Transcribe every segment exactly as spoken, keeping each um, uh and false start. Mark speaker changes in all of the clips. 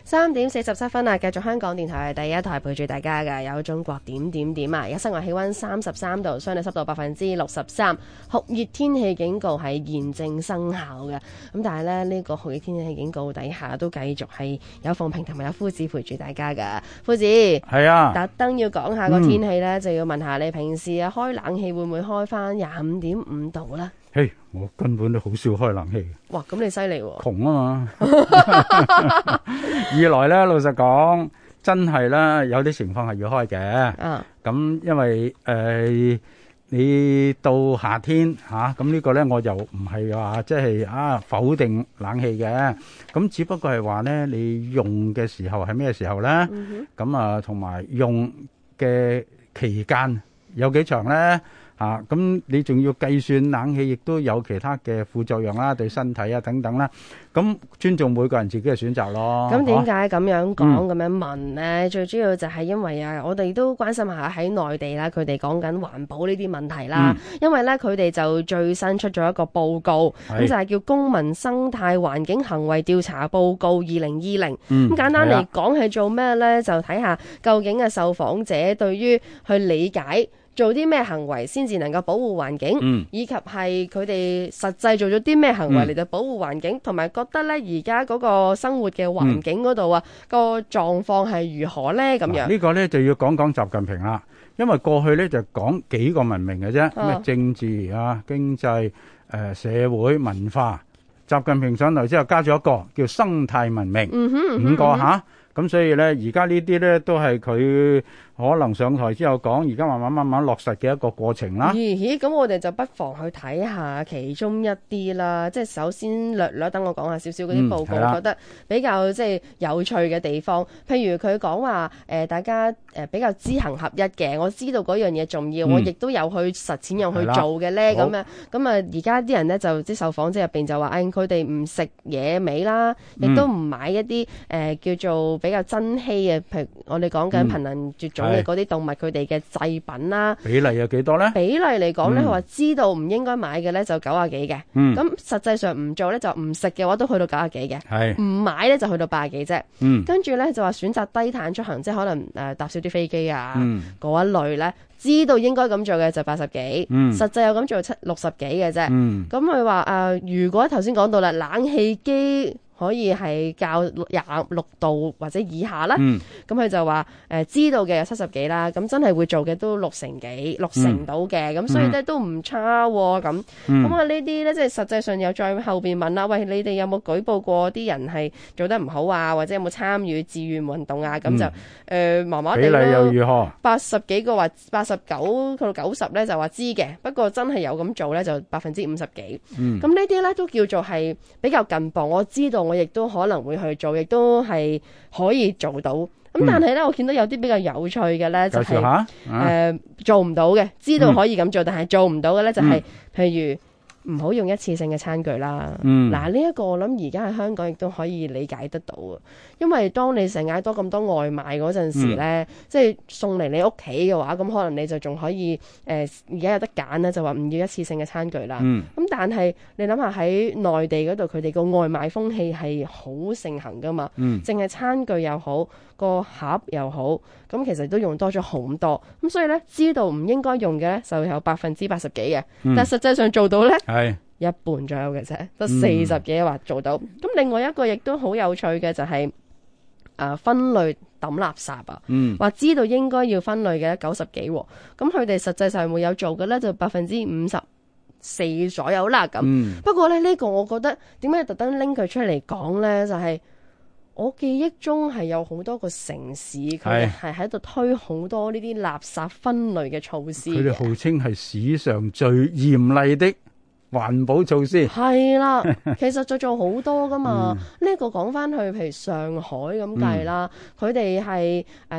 Speaker 1: 三點四十七分啊，繼續香港電台第一台陪住大家嘅有中國點點點啊！而家室外氣溫三十三度，相對濕度百分之六十三，酷熱天氣警告係現正生效嘅。咁但係咧呢、呢個酷熱天氣警告底下都繼續係有鳳萍同埋有夫子陪住大家噶。夫子
Speaker 2: 係啊，
Speaker 1: 特登要講下個天氣咧，嗯、就要問下你平時啊開冷氣會唔會開翻廿五點五度咧？
Speaker 2: 嘿，我根本都好少開冷氣。
Speaker 1: 哇，咁你犀利喎！
Speaker 2: 窮啊嘛。二來咧，老實講，真係咧有啲情況係要開嘅。啊，咁因為誒、呃、你到夏天嚇，咁、啊、呢個咧我就唔係話即係啊否定冷氣嘅。咁只不過係話咧，你用嘅時候係咩時候咧？咁、嗯、啊，同埋用嘅期間有幾長咧？啊，咁你仲要計算冷氣亦都有其他嘅副作用啦，對身體啊等等啦。咁尊重每個人自己嘅選擇咯。
Speaker 1: 咁點解咁樣講咁、嗯、樣問呢？最主要就係因為啊，我哋都關心下喺內地啦，佢哋講緊環保呢啲問題啦。嗯、因為咧，佢哋就最新出咗一個報告，咁就係叫《公民生態環境行為調查報告二零二零》。咁簡單嚟講係做咩咧？就睇下究竟嘅受訪者對於去理解做啲咩行為先至能夠保護環境，嗯、以及係佢哋實際做咗啲咩行為嚟到保護環境，同埋、嗯、覺得咧而家嗰個生活嘅環境嗰度啊，個狀況係如何咧？咁樣呢、
Speaker 2: 呢個咧就要講講習近平啦，因為過去咧就講幾個文明嘅啫，咩、哦、政治啊、經濟、誒、呃、社會文化。習近平上台之後加咗一個叫生態文明，嗯哼嗯哼五個吓，咁、啊、所以咧而家呢啲咧都係佢可能上台之後講，而家慢慢慢慢落實嘅一個過程啦。
Speaker 1: 咦咦，咁我哋就不妨去睇下其中一啲啦。即係首先略略等我講下少少嗰啲報告，嗯、覺得比較即係有趣嘅地方。譬如佢講話誒，大家誒比較知行合一嘅，我知道嗰樣嘢重要，嗯、我亦都有去實踐有去做嘅咧。咁樣咁啊，而家啲人咧就即係受訪者入邊就話，誒佢哋唔食野味啦，亦都唔買一啲誒、呃、叫做比較珍稀嘅，譬如我哋講緊瀕臨絕種嘅嗰啲動物，佢哋嘅製品啦，
Speaker 2: 比例有幾多咧？比
Speaker 1: 例嚟講咧，佢話、嗯、知道唔應該買嘅咧就九啊幾嘅，咁、嗯、實際上唔做咧就唔食嘅話都去到九啊幾嘅，唔買咧就去到八啊幾啫。嗯、跟住咧就話選擇低碳出行，即係可能誒、呃、搭少啲飛機啊嗰、嗯、一類咧，知道應該咁做嘅就八十幾，嗯、實際有咁做七六十幾嘅啫。咁佢話誒，如果頭先講到啦，冷氣機可以係較廿六度或者以下啦，咁佢、嗯、就話誒、呃、知道嘅有七十幾啦，咁真係會做嘅都六成幾六成到嘅，咁、嗯、所以咧都唔差喎。咁咁啊呢啲咧即係實際上又再後邊問啦，喂，你哋有冇舉報過啲人係做得唔好啊，或者有冇參與志願運動啊？咁、嗯、就誒麻麻地咯。比例又如何？八十幾個話八十九到九十咧就話知嘅，不過真係有咁做咧就百分之五十幾。咁、嗯、呢啲咧都叫做係比較近磅，我知道。我亦都可能會去做，亦都係可以做到。咁、嗯、但係咧，我見到有啲比較有趣嘅咧，就係、是、誒、啊呃、做唔到嘅，知道可以咁做，嗯、但係做唔到嘅咧，就係、是嗯、譬如。唔好用一次性嘅餐具啦。嗱、嗯，呢一個我諗而家喺香港亦都可以理解得到啊。因為當你成日嗌多咁多外賣嗰陣時咧，嗯、即係送嚟你屋企嘅話，咁可能你就仲可以誒而家有得揀咧，就話唔要一次性嘅餐具啦。咁、嗯、但係你諗下喺內地嗰度，佢哋個外賣風氣係好盛行噶嘛。淨係、嗯、餐具又好，個盒又好，咁其實都用多咗好多。咁所以咧，知道唔應該用嘅咧，就有百分之八十幾嘅，嗯、但係實際上做到咧。係一半左右嘅啫，得四十幾話做到。咁、嗯、另外一個亦都好有趣嘅就係、是、誒、呃、分類抌垃圾啊，話、嗯、知道應該要分類嘅九十幾，咁佢哋實際上會有做嘅咧就百分之五十四左右啦。咁、嗯、不過咧呢、這個我覺得點解特登拎佢出嚟講咧，就係、是、我記憶中係有好多個城市佢哋係喺度推好多呢啲垃圾分類嘅措施，
Speaker 2: 佢哋號稱係史上最嚴厲的環保措施。
Speaker 1: 係啦，其實就做好多噶嘛。呢、嗯、個講翻去，譬如上海咁計啦，佢哋係誒一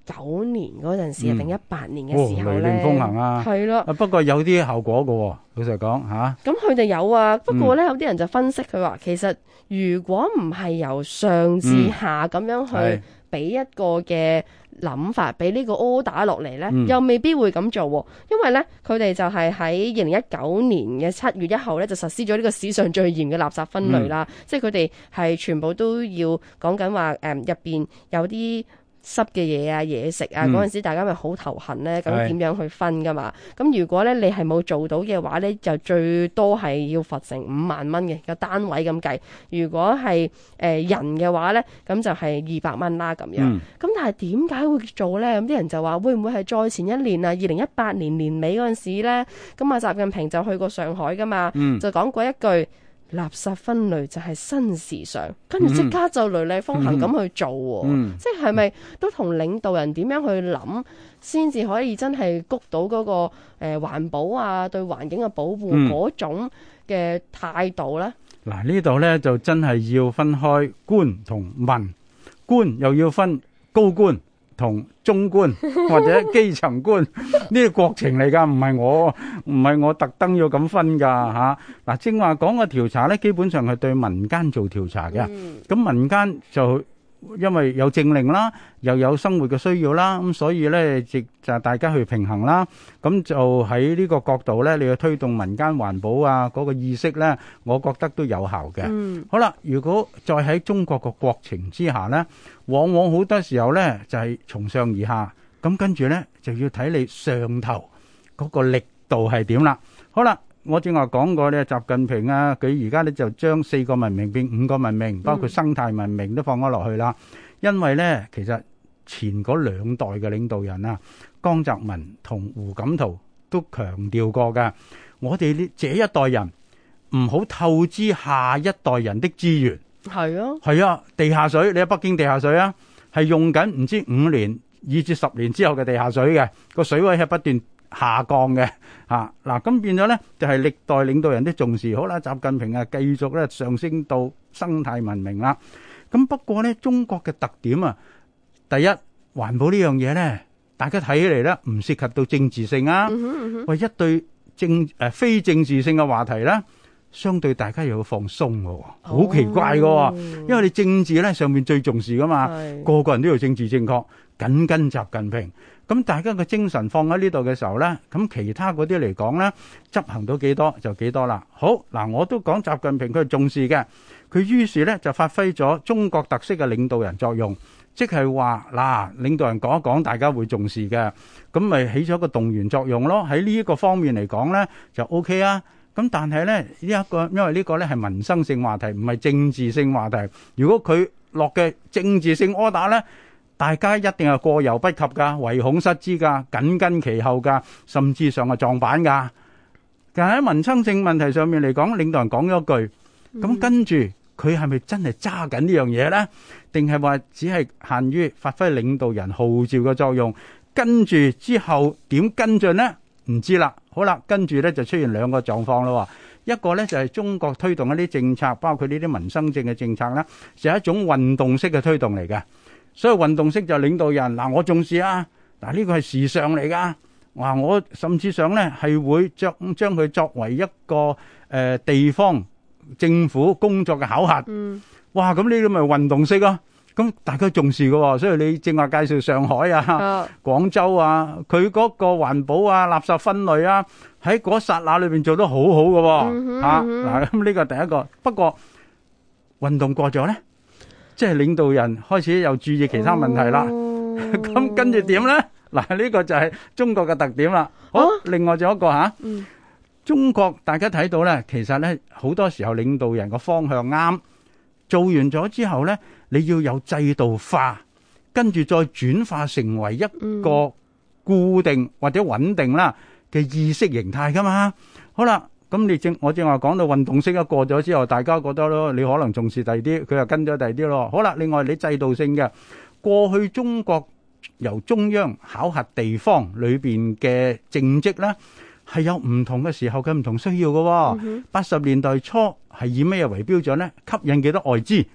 Speaker 1: 九年嗰陣時定一八年嘅時候咧，
Speaker 2: 雷厲風行啊，
Speaker 1: 係咯。
Speaker 2: 不過有啲效果㗎喎，老實講嚇。
Speaker 1: 咁佢哋有啊，不過咧有啲人就分析佢話，其實如果唔係由上至下咁樣去俾一個嘅諗法，俾呢個 order 落嚟咧，又未必會咁做喎。因為咧佢哋就係喺二零一九年嘅七月一號咧就實施咗呢個史上最嚴嘅垃圾分類啦，即係佢哋係全部都要講緊話誒入邊有啲濕嘅嘢啊、嘢食啊，嗰陣時大家咪好頭痕咧，咁點樣去分噶嘛？咁如果咧你係冇做到嘅話咧，就最多係要罰成五萬蚊嘅個單位咁計。如果係誒、呃、人嘅話咧，咁就係二百蚊啦咁樣。咁、嗯、但係點解會做咧？咁啲人就話會唔會係再前一年啊？二零一八年年尾嗰陣時咧，咁啊習近平就去過上海噶嘛，嗯、就講過一句。垃圾分類就係新時尚，跟住即刻就雷厲風行咁去做，嗯、即係咪都同領導人點樣去諗，先至可以真係谷到嗰、那個誒、呃、環保啊，對環境嘅保護嗰種嘅態度咧？嗱、
Speaker 2: 嗯，呢度咧就真係要分開官同民，官又要分高官同中官或者基層官，呢個國情嚟噶，唔係我唔係我特登要咁分噶吓。嗱、啊，正話講個調查咧，基本上係對民間做調查嘅。咁、嗯、民間就因為有政令啦，又有生活嘅需要啦，咁所以咧亦就大家去平衡啦。咁就喺呢個角度咧，你去推動民間環保啊，嗰、那個意識咧，我覺得都有效嘅。嗯、好啦，如果再喺中國個國情之下咧，往往好多時候咧就係、是、從上而下，咁跟住咧就要睇你上頭嗰個力度係點啦。好啦，我正話講過咧，習近平啊，佢而家咧就將四個文明變五個文明，包括生態文明都放咗落去啦。嗯、因為咧，其實前嗰兩代嘅領導人啊，江澤民同胡錦濤都強調過㗎，我哋呢這一代人唔好透支下一代人的資源。
Speaker 1: 係啊，
Speaker 2: 係啊，地下水，你喺北京地下水啊，係用緊唔知五年以至十年之後嘅地下水嘅，個水位係不斷下降嘅嚇。嗱，咁變咗咧就係歷代領導人都重視。好啦，習近平啊繼續咧上升到生態文明啦。咁不過咧，中國嘅特點啊，第一環保呢樣嘢咧，大家睇起嚟咧唔涉及到政治性啊，嗯哼嗯哼，喂，一對政誒非政治性嘅話題咧，相對大家又要放鬆嘅，好奇怪嘅，因為你政治咧上面最重視噶嘛，個個人都要政治正確，緊跟習近平。咁大家嘅精神放喺呢度嘅時候咧，咁其他嗰啲嚟講咧，執行到幾多就幾多啦。好嗱，我都講習近平佢係重視嘅，佢於是咧就發揮咗中國特色嘅領導人作用，即係話嗱，領導人講一講，大家會重視嘅，咁咪起咗個動員作用咯。喺呢一個方面嚟講咧，就 OK 啊。咁但係咧呢一個，因為呢個咧係民生性話題，唔係政治性話題。如果佢落嘅政治性 order 咧，大家一定係過猶不及噶，唯恐失之噶，緊跟其後噶，甚至上係撞板噶。但係喺民生性問題上面嚟講，領導人講咗句，咁跟住佢係咪真係揸緊呢樣嘢咧？定係話只係限於發揮領導人號召嘅作用？跟住之後點跟進咧？唔知啦。好啦，跟住咧就出現兩個狀況咯。一個咧就係中國推動一啲政策，包括呢啲民生政嘅政策啦，就係一種運動式嘅推動嚟嘅。所以運動式就係領導人嗱，我重視啊，嗱呢個係時尚嚟噶。哇，我甚至上咧係會將將佢作為一個誒地方政府工作嘅考核。嗯。哇，咁呢啲咪運動式啊？咁大家重視嘅，所以你正話介紹上海啊、廣州啊，佢嗰個環保啊、垃圾分類啊，喺嗰剎那裏邊做得好好嘅嚇。嗱，咁呢個第一個。不過運動過咗咧，即係領導人開始又注意其他問題啦。咁跟住點咧？嗱，呢個就係中國嘅特點啦。好，另外仲有一個嚇，中國大家睇到咧，其實咧好多時候領導人個方向啱，做完咗之後咧，你要有制度化，跟住再轉化成為一個固定或者穩定啦嘅意識形態噶嘛。好啦，咁你正我正話講到運動式一過咗之後，大家覺得咯，你可能重視第二啲，佢又跟咗第二啲咯。好啦，另外你制度性嘅，過去中國由中央考核地方裏邊嘅政績咧，係有唔同嘅時候嘅唔同需要嘅。八十年代初係以咩為標準咧？吸引幾多外資？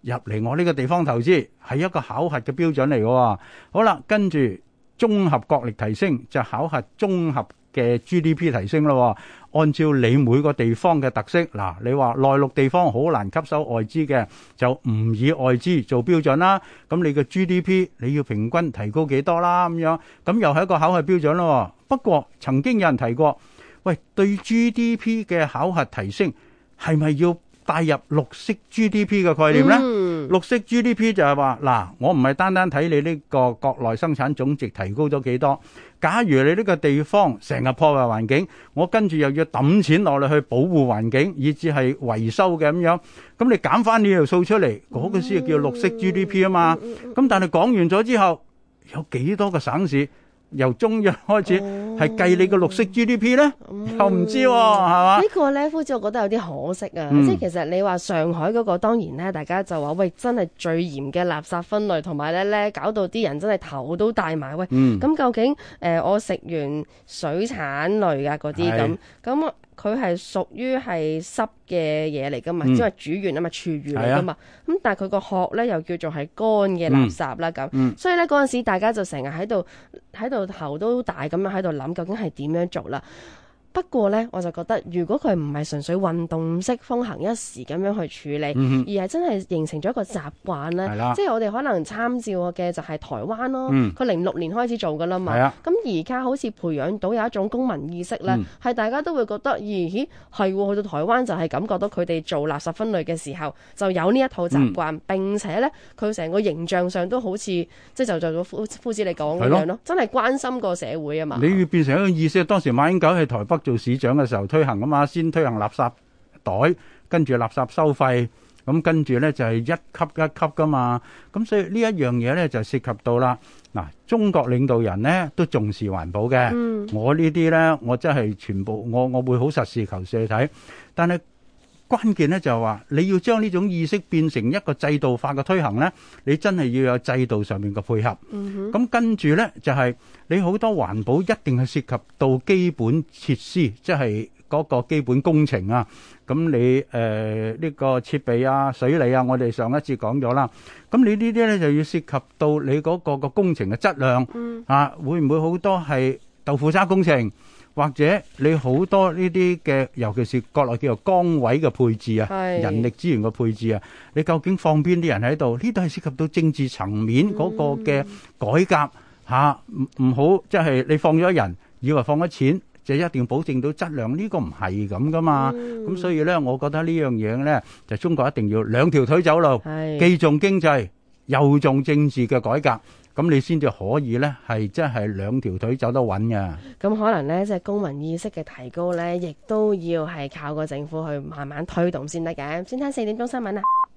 Speaker 2: 入嚟我呢個地方投資，係一個考核嘅標準嚟嘅。好啦，跟住綜合國力提升就考核綜合嘅 G D P 提升咯。按照你每個地方嘅特色，嗱，你話內陸地方好難吸收外資嘅，就唔以外資做標準啦。咁你嘅 G D P 你要平均提高幾多啦？咁樣咁又係一個考核標準咯。不過曾經有人提過，喂，對 G D P 嘅考核提升係咪要帶入綠色 G D P 嘅概念呢？嗯、綠色 G D P 就係話嗱，我唔係單單睇你呢個國內生產總值提高咗幾多。假如你呢個地方成日破壞環境，我跟住又要抌錢落嚟去保護環境，以至係維修嘅咁樣，咁你減翻呢條數出嚟，嗰、那個先叫綠色 G D P 啊嘛。咁但係講完咗之後，有幾多個省市由中央開始係計你個綠色 G D P 咧？嗯、又唔知喎、啊，係嘛？
Speaker 1: 呢個咧，夫子，我覺得有啲可惜啊！嗯、即係其實你話上海嗰個當然咧，大家就話喂，真係最嚴嘅垃圾分類，同埋咧咧搞到啲人真係頭都大埋。喂，咁、嗯、究竟誒、呃、我食完水產類啊嗰啲咁咁？佢係屬於係濕嘅嘢嚟噶嘛，因為、嗯、煮完啊嘛，廚餘嚟噶嘛。咁、啊、但係佢個殼咧又叫做係乾嘅垃圾啦咁。嗯嗯、所以咧嗰陣時大家就成日喺度喺度頭都大咁樣喺度諗，究竟係點樣做啦？不過咧，我就覺得如果佢唔係純粹運動式風行一時咁樣去處理，嗯、而係真係形成咗一個習慣咧，的即係我哋可能參照嘅就係台灣咯。佢零六年開始做噶啦嘛，咁而家好似培養到有一種公民意識咧，係、嗯、大家都會覺得，咦咦係喎，去到台灣就係感覺到佢哋做垃圾分類嘅時候就有呢一套習慣，嗯、並且咧佢成個形象上都好似即係就就夫夫子你講咁樣咯，真係關心個社會啊嘛。
Speaker 2: 你要變成一個意識，當時馬英九喺台北做市長嘅時候推行啊嘛，先推行垃圾袋，跟住垃圾收費，咁跟住咧就係一級一級噶嘛，咁所以呢一樣嘢咧就涉及到啦。嗱，中國領導人咧都重視環保嘅，嗯、我呢啲咧我真係全部我我會好實事求是去睇，但係關鍵咧就係話你要將呢種意識變成一個制度化嘅推行咧，你真係要有制度上面嘅配合。咁、嗯、哼跟住咧就係、是、你好多環保一定係涉及到基本設施，即係嗰個基本工程啊。咁你誒呢、呃這個設備啊、水利啊，我哋上一次講咗啦。咁你呢啲咧就要涉及到你嗰個個工程嘅質量、嗯、啊，會唔會好多係豆腐渣工程？或者你好多呢啲嘅，尤其是國內叫做崗位嘅配置啊，是人力資源嘅配置啊，你究竟放邊啲人喺度？呢度係涉及到政治層面嗰個嘅改革嚇，唔唔好即係你放咗人，以為放咗錢就一定保證到質量，呢個唔係咁噶嘛。咁、嗯、所以咧，我覺得呢樣嘢咧，就中國一定要兩條腿走路，是既重經濟又重政治嘅改革。咁你先至可以咧，係真係兩條腿走得穩嘅。
Speaker 1: 咁可能咧，即係公民意識嘅提高咧，亦都要係靠個政府去慢慢推動先得嘅。先睇四點鐘新聞啊！